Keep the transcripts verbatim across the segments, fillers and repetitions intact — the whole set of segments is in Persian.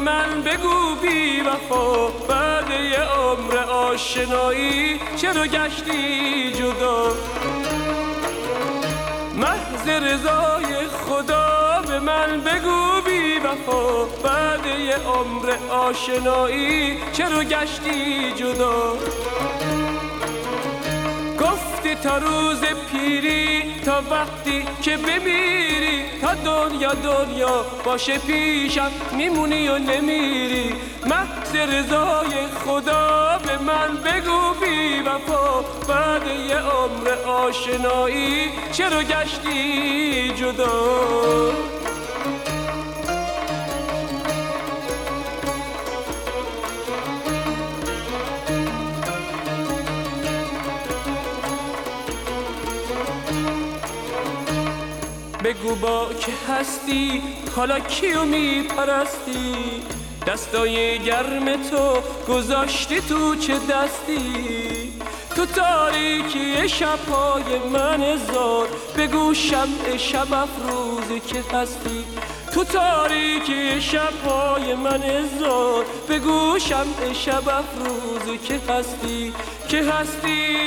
من بگو بی وفا، بعد یه عمر آشنایی چرا گشتی جدا؟ محض رضای خدا به من بگو بی وفا، بعد یه عمر آشنایی چرا گشتی جدا؟ گفتی تا روز پیری، تا وقتی که بمیری، تا دنیا دنیا باشه پیشم میمونی و نمیری. محض رضای خدا به من بگو بی وفا، بعد یه عمر آشنایی چرا گشتی جدا؟ بگو با که هستی حالا کیو میپرستی؟ دستای گرم تو گذاشتی تو چه دستی؟ تو تاریکی شبهای من زار بگو شمع شب افروزی که هستی. تو تاریکی شبهای من زار بگو شمع شب افروزی که هستی، که هستی.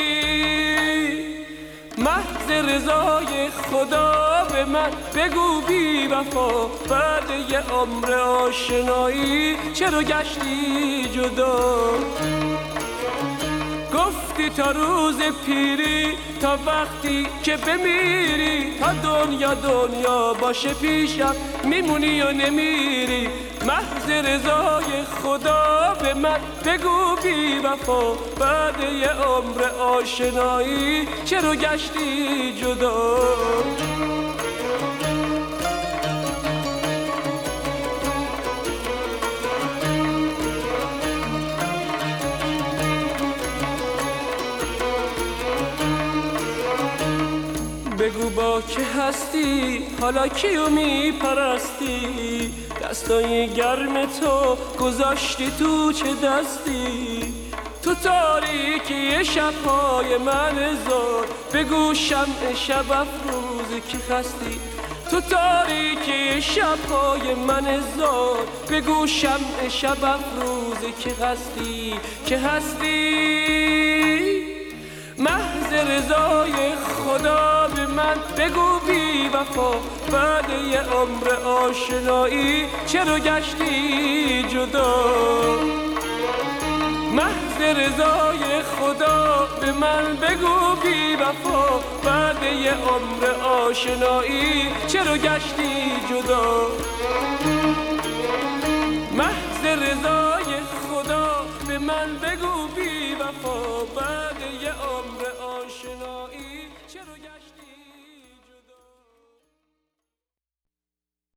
محض رضای خدا به من بگو بی وفا، بعد یه عمر آشنایی چرا گشتی جدا؟ گفتی تا روز پیری، تا وقتی که بمیری، تا دنیا دنیا باشه پیشم میمونی و نمیری. محض رضای خدا به من بگو بی وفا، بعد یه عمر آشنایی چرا گشتی جدا؟ بگو با که هستی حالا کیو میپرستی؟ دستای گرم تو گذاشتی تو چه دستی؟ تو تاریکی شبهای من زار بگو شمع شب افروزی که هستی. تو تاریکی شبهای من زار بگو شمع شب افروزی که هستی، که هستی. محض رضای خدا به من بگو بی وفا، بعد یه عمر آشنایی چرا گشتی جدا؟ محض رضای خدا به من بگو بی وفا، بعد یه عمر آشنایی چرا گشتی جدا؟ محض رضای خدا به من بگو بی وفا، بعد یه عمر آشنایی